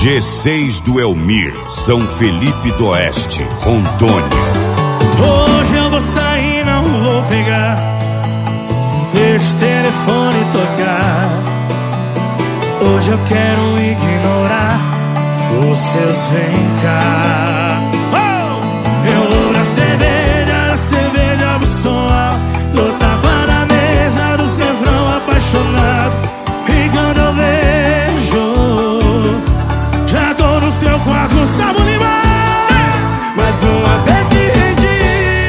G6 do Elmir, São Felipe do Oeste, Rondônia. Hoje eu vou sair, não vou pegar, deixa o telefone tocar. Hoje eu quero ignorar os seus vem cá. Eu vou na cerveja do som alto, dou tapa na mesa dos refrão apaixonado. E quando eu vejo, já tô no seu quarto, Gustavo Lima. Mais uma vez que rendi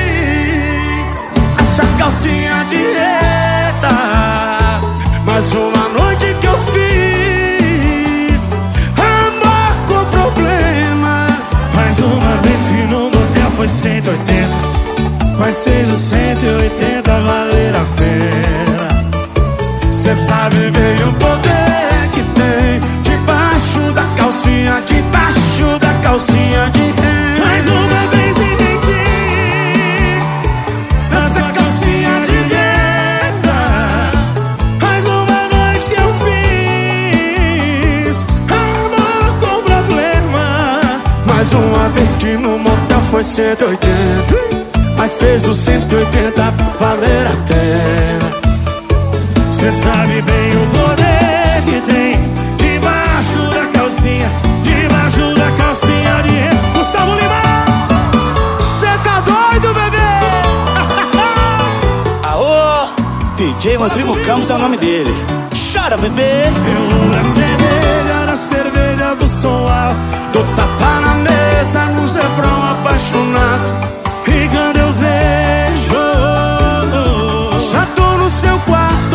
essa calcinha de reta, mais uma noite que eu fiz amor com problema. Mais uma vez que no motel foi 180, mas fez os 180 valer a pena. Cê sabe bem o poder que tem debaixo da calcinha, debaixo da calcinha de renda. Mais uma vez me rendi nessa calcinha de renda, mais uma noite que eu fiz amor com problema. Mais uma vez que no motel foi 180, mas fez os 180 valer a pena. Cê sabe bem o poder que tem debaixo da calcinha, debaixo da calcinha de renda. Gustavo Lima, cê tá doido, bebê? Aô, DJ Rodrigo Campos é o nome dele. Chora, bebê. Eu vou na cerveja do som alto, dou tapa na mesa nos refrão apaixonado. E quando eu vejo, já tô no seu quarto.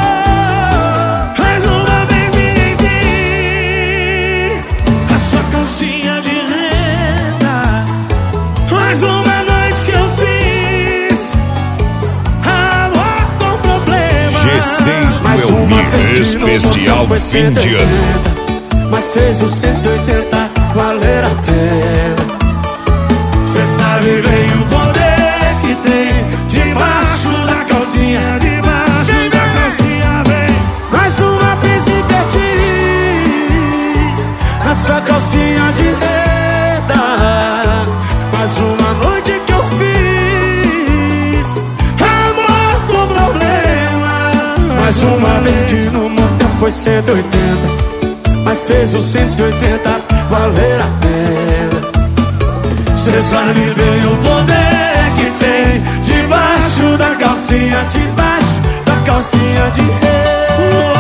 Mais uma vez me rendi a sua calcinha de renda, mais uma noite que eu fiz amor com problema. G6 do Elmir, especial fim de ano, mas fez os 180 valer a pena. Cê sabe bem o poder que tem debaixo da calcinha, debaixo da calcinha, vem. Mais uma vez me perdi na sua calcinha de renda, mais uma noite que eu fiz amor com problema. Mais uma vez que no motel foi 180, mas fez os 180 valer a pena. Cê sabe bem o poder que tem debaixo da calcinha, debaixo da calcinha de renda.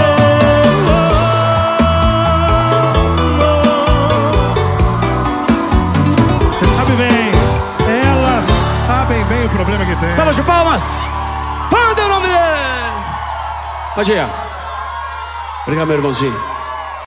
Cê sabe bem, elas sabem bem o problema que tem. Salva de palmas. Manda o nome dele. Pode ir. Obrigado, meu irmãozinho.